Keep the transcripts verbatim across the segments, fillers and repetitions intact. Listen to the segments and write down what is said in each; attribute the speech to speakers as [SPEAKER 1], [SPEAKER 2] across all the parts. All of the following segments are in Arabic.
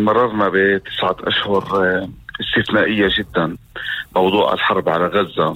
[SPEAKER 1] مررنا بتسعة أشهر استثنائية جدا. موضوع الحرب على غزة،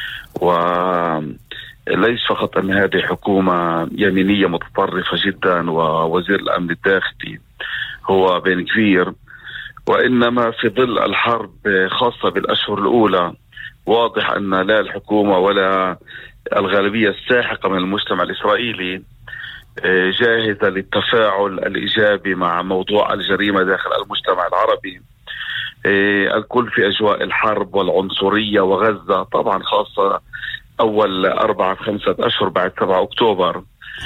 [SPEAKER 1] وليس فقط أن هذه حكومة يمينية متطرفة جدا ووزير الأمن الداخلي هو بن كفير، وإنما في ظل الحرب خاصة بالأشهر الأولى واضح أن لا الحكومة ولا الغالبية الساحقة من المجتمع الإسرائيلي جاهزة للتفاعل الإيجابي مع موضوع الجريمة داخل المجتمع العربي. الكل في أجواء الحرب والعنصرية وغزة، طبعا خاصة أول أربعة خمسة أشهر بعد سبعة أكتوبر.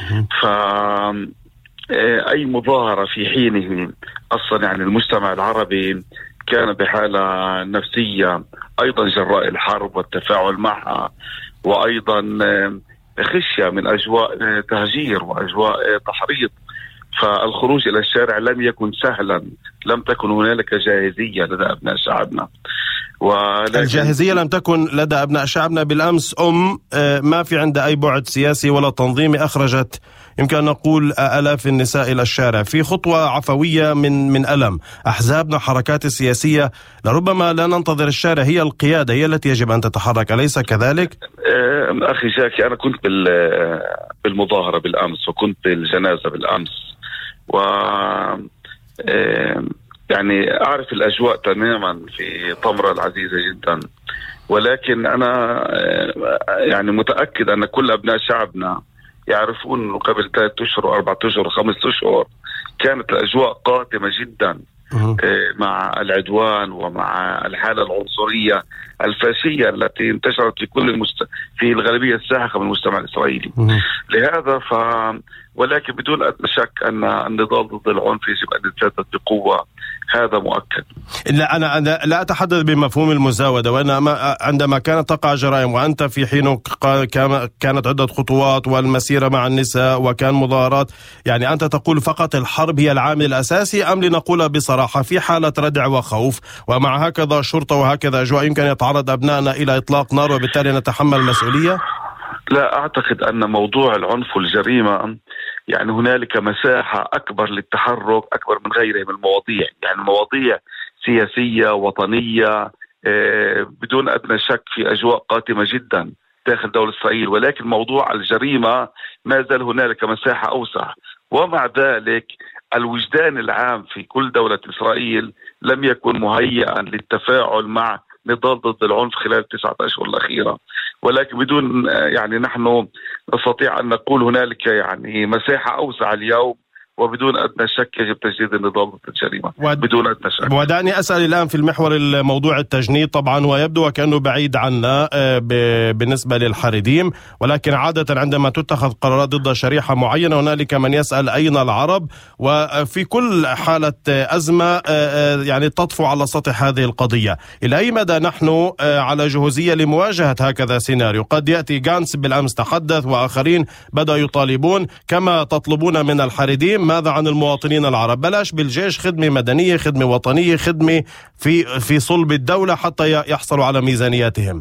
[SPEAKER 1] فأي مظاهرة في حينه أصلا يعني المجتمع العربي كان بحالة نفسية أيضا جراء الحرب والتفاعل معها، وأيضا خشية من أجواء تهجير وأجواء تحريض. فالخروج إلى الشارع لم يكن سهلا، لم تكن هنالك جاهزية لدى أبناء شعبنا.
[SPEAKER 2] الجاهزية لم تكن لدى أبناء شعبنا. بالأمس أم ما في عندها أي بعد سياسي ولا تنظيمي أخرجت يمكن أن نقول آلاف النساء إلى الشارع في خطوة عفوية من من ألم. أحزابنا حركات السياسية لربما لا ننتظر الشارع، هي القيادة هي التي يجب أن تتحرك، أليس كذلك؟
[SPEAKER 1] أخي جاكي، أنا كنت بالمظاهرة بالأمس وكنت بالجنازة بالأمس، و يعني أعرف الأجواء تماما في طمرة العزيزة جدا، ولكن أنا يعني متأكد أن كل أبناء شعبنا يعرفون قبل ثلاثة أشهر وأربعة أشهر وخمسة أشهر كانت الأجواء قاتمة جدا مع العدوان ومع الحالة العنصرية الفاشية التي انتشرت في كل المست... في الغالبية الساحقة من المجتمع الإسرائيلي. لهذا ف ولكن بدون أدنى شك أن النضال ضد العنف يجب أن يتجدد بقوة، هذا مؤكد.
[SPEAKER 2] لا أنا أنا لا أتحدث بمفهوم المزاودة، وأنا عندما كانت تقع جرائم وأنت في حينه كانت عدة خطوات والمسيرة مع النساء وكان مظاهرات، يعني أنت تقول فقط الحرب هي العامل الأساسي، أم لنقول بصراحة في حالة ردع وخوف ومع هكذا شرطة وهكذا أجواء يمكن يتعرض أبنائنا إلى إطلاق نار وبالتالي نتحمل المسؤولية؟
[SPEAKER 1] لا أعتقد أن موضوع العنف والجريمة يعني هنالك مساحة أكبر للتحرك أكبر من غيره من المواضيع، يعني مواضيع سياسية وطنية بدون أدنى شك في أجواء قاتمة جدا داخل دولة إسرائيل، ولكن موضوع الجريمة ما زال هنالك مساحة أوسع. ومع ذلك الوجدان العام في كل دولة إسرائيل لم يكن مهيئا للتفاعل مع نضال ضد العنف خلال التسعة أشهر الأخيرة، ولكن بدون يعني نحن نستطيع أن نقول هنالك يعني مساحة أوسع اليوم، وبدون أدنى شك يجب تجديد النضال ضد الجريمة ود... بدون أدنى شك.
[SPEAKER 2] ودعني أسأل الآن في المحور الموضوع التجنيد، طبعا ويبدو وكأنه بعيد عنا ب... بالنسبة للحريديم، ولكن عادة عندما تتخذ قرارات ضد شريحة معينة هنالك من يسأل أين العرب، وفي كل حالة أزمة يعني تطفو على سطح هذه القضية. إلى أي مدى نحن على جهوزية لمواجهة هكذا سيناريو؟ قد يأتي غانتس بالأمس تحدث وآخرين بدأوا يطالبون كما تطلبون من الحريديم، ماذا عن المواطنين العرب؟ بلاش بالجيش، خدمة مدنية، خدمة وطنية، خدمة في في صلب الدولة حتى يحصلوا على ميزانياتهم.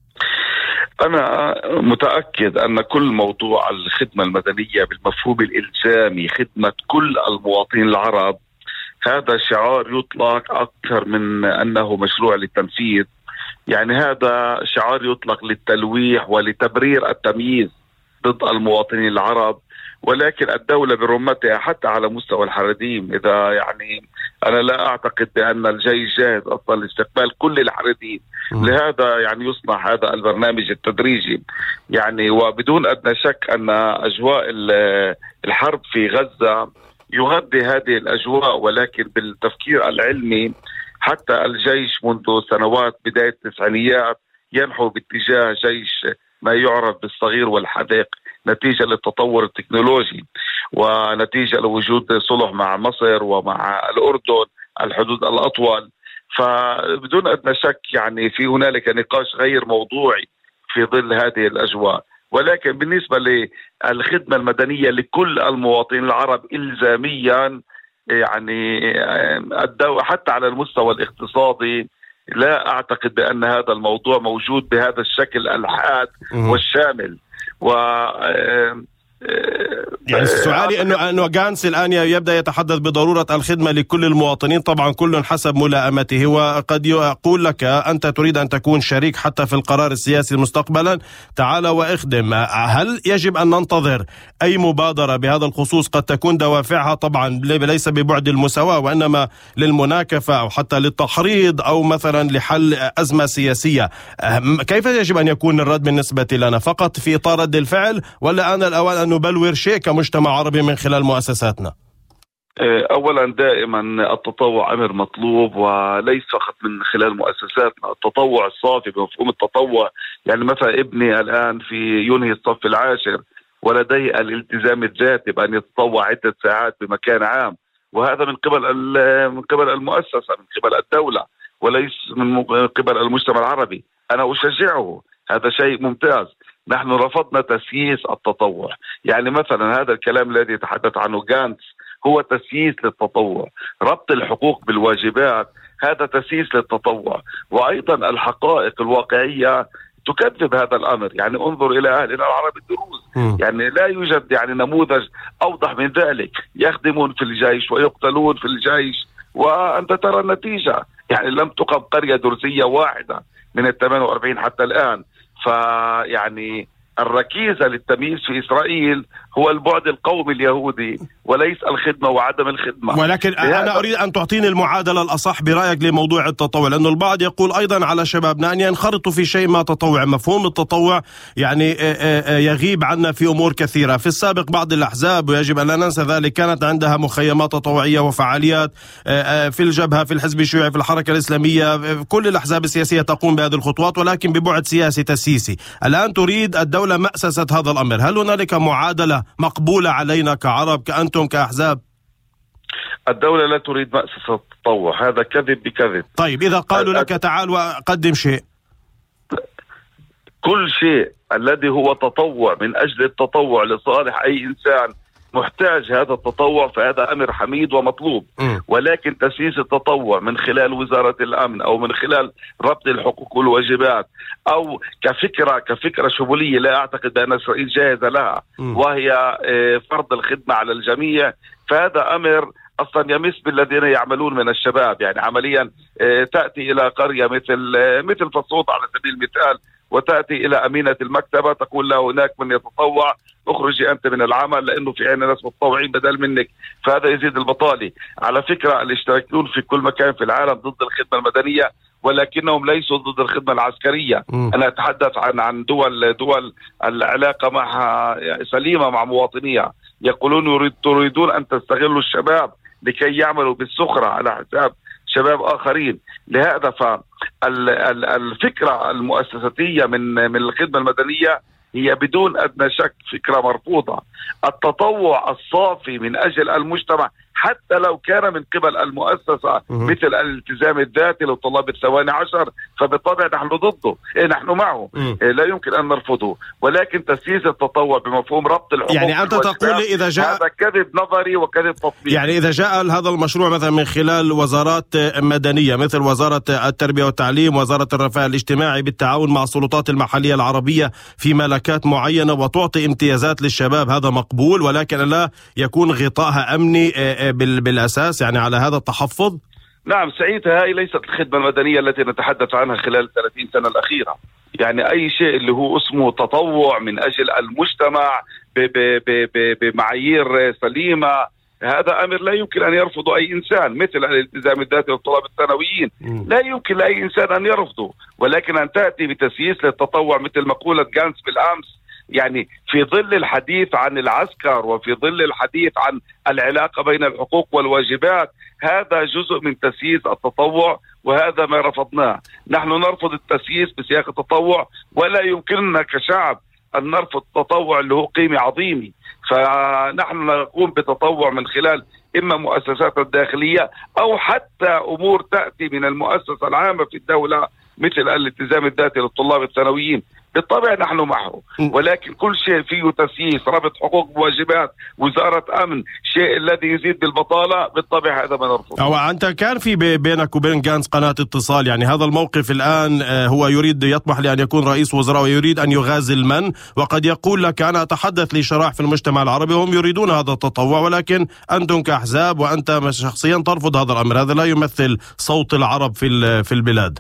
[SPEAKER 1] أنا متأكد أن كل موضوع الخدمة المدنية بالمفهوم الإلزامي خدمة كل المواطنين العرب هذا شعار يطلق أكثر من أنه مشروع للتنفيذ، يعني هذا شعار يطلق للتلويح ولتبرير التمييز ضد المواطنين العرب. ولكن الدولة برمتها حتى على مستوى الحريديم، إذا يعني أنا لا أعتقد بأن الجيش جاهز أصلا لاستقبال كل الحريديم، لهذا يعني يصنع هذا البرنامج التدريجي يعني. وبدون أدنى شك أن أجواء الحرب في غزة يغذي هذه الأجواء، ولكن بالتفكير العلمي حتى الجيش منذ سنوات بداية التسعينيات ينحو باتجاه جيش ما يعرف بالصغير والحديق، نتيجة للتطور التكنولوجي ونتيجة لوجود صلح مع مصر ومع الأردن الحدود الأطول. فبدون أدنى شك يعني في هنالك نقاش غير موضوعي في ظل هذه الأجواء. ولكن بالنسبة للخدمة المدنية لكل المواطنين العرب إلزاميا يعني الدولة حتى على المستوى الاقتصادي لا أعتقد بأن هذا الموضوع موجود بهذا الشكل الحاد والشامل. و
[SPEAKER 2] يعني سؤالي انه انه غانتس الان يبدا يتحدث بضروره الخدمه لكل المواطنين، طبعا كل حسب ملائمته، وقد يقول لك انت تريد ان تكون شريك حتى في القرار السياسي مستقبلا، تعال واخدم. هل يجب ان ننتظر اي مبادره بهذا الخصوص قد تكون دوافعها طبعا ليس ببعد المساواه وانما للمناكفه او حتى للتحريض او مثلا لحل ازمه سياسيه؟ كيف يجب ان يكون الرد بالنسبه لنا؟ فقط في اطار رد الفعل، ولا ان الاوان ان نبلور شيء كمجتمع عربي من خلال مؤسساتنا؟
[SPEAKER 1] أولا دائما التطوع أمر مطلوب وليس فقط من خلال مؤسساتنا. التطوع الصافي بمفهوم التطوع، يعني مثلا ابني الآن في ينهي الصف العاشر ولديه الالتزام الذاتي بأن يتطوع عدة ساعات بمكان عام، وهذا من قبل من قبل المؤسسة، من قبل الدولة، وليس من قبل المجتمع العربي. أنا أشجعه، هذا شيء ممتاز. نحن رفضنا تسييس التطوع، يعني مثلا هذا الكلام الذي يتحدث عنه غانتس هو تسييس للتطوع. ربط الحقوق بالواجبات هذا تسييس للتطوع، وأيضا الحقائق الواقعية تكذب هذا الأمر. يعني انظر إلى أهلنا العرب الدروز، يعني لا يوجد يعني نموذج أوضح من ذلك. يخدمون في الجيش ويقتلون في الجيش وأنت ترى النتيجة. يعني لم تقم قرية درزية واحدة من الثمانية وأربعين حتى الآن. فيعني الركيزة للتمييز في إسرائيل هو البعد القومي اليهودي وليس الخدمة وعدم الخدمة.
[SPEAKER 2] ولكن أنا أريد أن تعطيني المعادلة الأصح برأيك لموضوع التطوع، لأنه البعض يقول أيضا على شبابنا أن ينخرطوا في شيء ما تطوع. مفهوم التطوع يعني يغيب عنا في أمور كثيرة. في السابق بعض الأحزاب، ويجب أن لا ننسى ذلك، كانت عندها مخيمات تطوعية وفعاليات في الجبهة، في الحزب الشيوعي، في الحركة الإسلامية. كل الأحزاب السياسية تقوم بهذه الخطوات ولكن ببعد سياسي تسييسي. الآن تريد الدولة مأسسة هذا الأمر. هل هنالك معادلة مقبولة علينا كعرب، كأنتم كأحزاب؟
[SPEAKER 1] الدولة لا تريد مأسسة التطوع، هذا كذب بكذب.
[SPEAKER 2] طيب إذا قالوا لك تعال وقدم شيء،
[SPEAKER 1] كل شيء الذي هو تطوع من أجل التطوع لصالح أي إنسان محتاج هذا التطوع، فهذا أمر حميد ومطلوب. م. ولكن تسييس التطوع من خلال وزارة الأمن أو من خلال ربط الحقوق والواجبات أو كفكرة كفكرة شمولية لا أعتقد بأن إسرائيل جاهزة لها، م. وهي فرض الخدمة على الجميع، فهذا أمر أصلا يمس بالذين يعملون من الشباب. يعني عمليا تأتي إلى قرية مثل مثل فصوت على سبيل المثال، وتأتي إلى أمينة المكتبة تقول له هناك من يتطوع، اخرجي أنت من العمل لأنه في عنا ناس متطوعين بدل منك، فهذا يزيد البطالة. على فكرة الاشتراكيون في كل مكان في العالم ضد الخدمة المدنية، ولكنهم ليسوا ضد الخدمة العسكرية. م. أنا أتحدث عن عن دول دول العلاقة معها سليمة مع مواطنيها، يقولون يريد تريدون أن تستغلوا الشباب لكي يعملوا بالسخرة على حساب شباب آخرين. لهذا فالفكرة المؤسساتية من من الخدمة المدنية هي بدون أدنى شك فكرة مرفوضة. التطوع الصافي من أجل المجتمع حتى لو كان من قبل المؤسسة مثل الالتزام الذاتي للطلاب الثواني عشر، فبالطبع نحن ضده، إيه نحن معه، إيه لا يمكن أن نرفضه. ولكن تسييس التطوع بمفهوم ربط الحقوق، يعني أنت تقول لي إذا جاء هذا كذب نظري وكذب تطبيقي.
[SPEAKER 2] يعني إذا جاء هذا المشروع مثلا من خلال وزارات مدنية مثل وزارة التربية والتعليم، وزارة الرفاه الاجتماعي، بالتعاون مع السلطات المحلية العربية في ملكات معينة، وتعطي امتيازات للشباب، هذا مقبول، ولكن لا يكون غطاءها أمني بالأساس، يعني على هذا التحفظ.
[SPEAKER 1] نعم سعيدة، هاي ليست الخدمة المدنية التي نتحدث عنها خلال ثلاثين سنة الأخيرة. يعني أي شيء اللي هو اسمه تطوع من أجل المجتمع بمعايير سليمة، هذا أمر لا يمكن أن يرفضه أي إنسان، مثل الالتزام الذاتي للطلاب الثانويين، لا يمكن لأي إنسان أن يرفضه. ولكن أن تأتي بتسييس للتطوع مثل مقولة غانتس بالأمس، يعني في ظل الحديث عن العسكر وفي ظل الحديث عن العلاقة بين الحقوق والواجبات، هذا جزء من تسييس التطوع، وهذا ما رفضناه. نحن نرفض التسييس بسياق التطوع، ولا يمكننا كشعب أن نرفض التطوع اللي هو قيمة عظيمة. فنحن نقوم بتطوع من خلال إما مؤسسات الداخلية أو حتى أمور تأتي من المؤسسة العامة في الدولة مثل الالتزام الذاتي للطلاب الثانويين. بالطبع نحن معه، ولكن كل شيء فيه تسييس، ربط حقوق وواجبات، وزارة أمن، شيء الذي يزيد بالبطالة بالطبع هذا ما نرفضه.
[SPEAKER 2] أو أنت كان في بينك وبين جانس قناة اتصال، يعني هذا الموقف الآن هو يريد يطمح لأن يكون رئيس وزراء ويريد أن يغازل من، وقد يقول لك أنا أتحدث لشراح في المجتمع العربي وهم يريدون هذا التطوع، ولكن أنتم كأحزاب وأنت شخصيا ترفض هذا الأمر. هذا لا يمثل صوت العرب في في البلاد.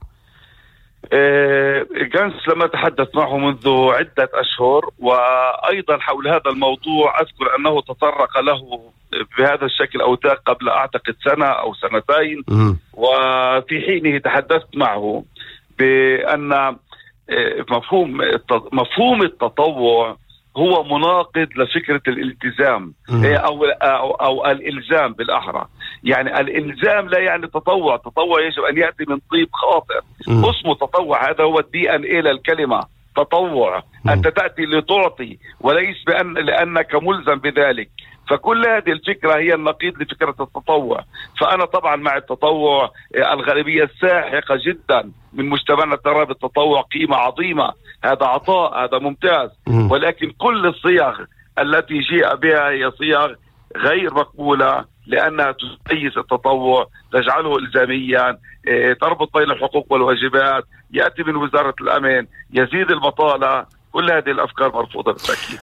[SPEAKER 1] جانس لما تحدث معه منذ عدة أشهر، وأيضا حول هذا الموضوع أذكر أنه تطرق له بهذا الشكل أو ذاك قبل أعتقد سنة أو سنتين، وفي حينه تحدثت معه بأن مفهوم مفهوم التطوع هو مناقض لفكرة الالتزام أو, أو, أو الإلزام بالأحرى. يعني الإلزام لا يعني تطوع، تطوع يجب أن يأتي من طيب خاطر. اسمه تطوع، هذا هو الدي ان ايه للكلمة تطوع، أنت تأتي لتعطي وليس بأن لأنك ملزم بذلك. فكل هذه الفكرة هي النقيض لفكرة التطوع. فأنا طبعا مع التطوع، الغالبية الساحقة جدا من مجتمعنا ترى بالتطوع قيمة عظيمة، هذا عطاء، هذا ممتاز، ولكن كل الصيغ التي جاء بها هي صيغ غير مقبولة، لأنها تسيس التطوع، تجعله إلزاميا، تربط بين الحقوق والواجبات، يأتي من وزارة الأمن، يزيد البطالة. كل هذه الأفكار مرفوضة بالتأكيد.